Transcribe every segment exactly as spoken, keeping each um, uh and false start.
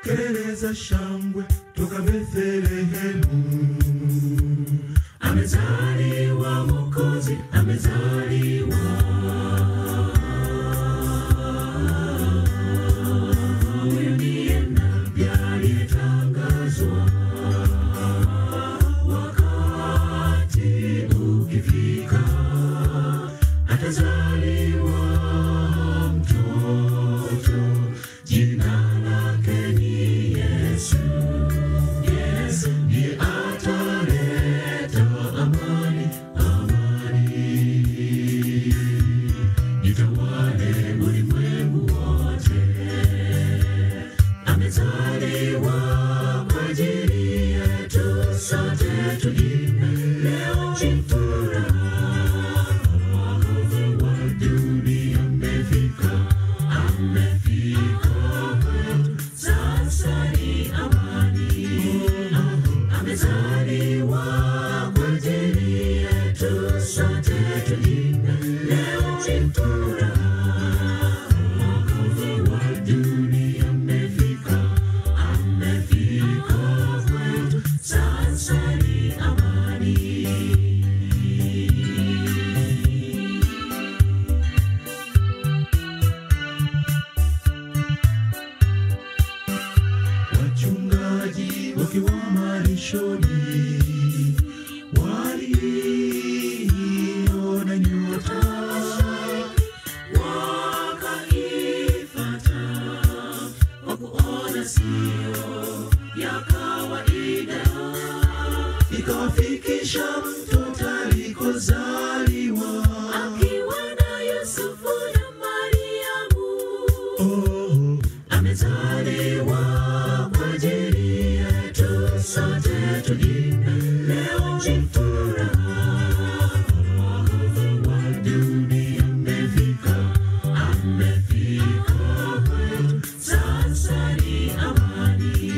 kelele za shangwe toka Bethlehemu. Amezaliwa Mwokozi, amezaliwa. Huyu ndiye nabii aliyetangazwa. Wakati ukifika atazaliwa mtoto, jina lake ni Yesu. Yesu ndiye ataleta amani, amani itawale ulimwengu wote. Amezaliwa kwa ajili yetu sote, tuimbe leo furaha. Mwokozi wa dunia amefika, amefika kwetu, sasa ni amani. Amezaliwa kwa ajili yetu sote, tuimbe leo furaha. Mwokozi wa dunia amefika, amefika kwetu, sasa ni amani. Wachungaji wakiwa malishoni waliona nyota, wakaifuata, wakuona sio ya kawaida, ikawafikisha mtoto alikozaliwa, akiwa na Yusufu na Mariamu. Oh, amezaliwa kwa ajili yetu sote, tuimbe leo furaha. Mwokozi wa dunia amefika, amefika kwetu, sasa ni amani.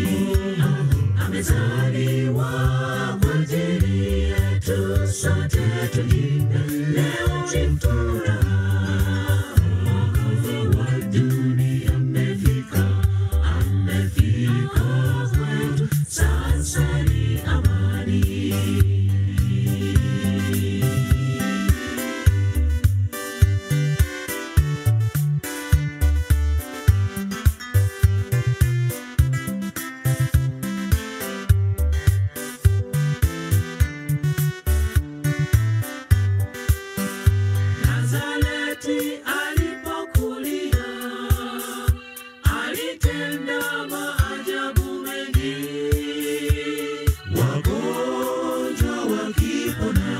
Amezaliwa kwa ajili yetu sote, tuimbe leo furaha. Mwokozi wa dunia amefika, amefika kwetu, sasa ni amani. Nazareti alipokulia, alitenda maajabu mengi, wagonjwa wakipona,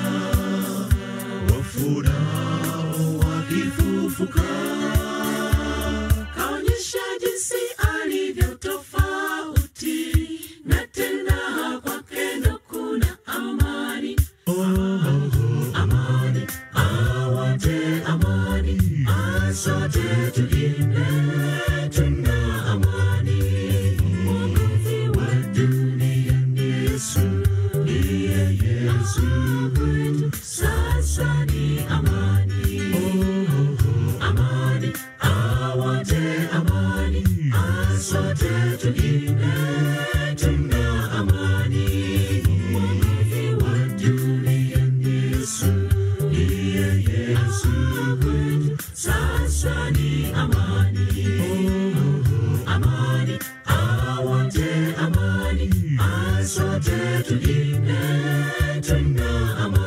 wafu nao wakifufuka. Kaonyesha jinsi alivyo tofauti, na tena kwake ndo kuna amani. Amani, awote amani, sote tuimbe, tuna amani. Mwokozi wa dunia ni Yesu, ndiye Yesu kwetu, sasa ni amani. Amani, awote amani, sote tuimbe, tuna amani. Mwokozi wa dunia ni Yesu, ndiye Yesu kwetu, sasa ni amani. Amani, awote amani, sote tuimbe, tuna amani.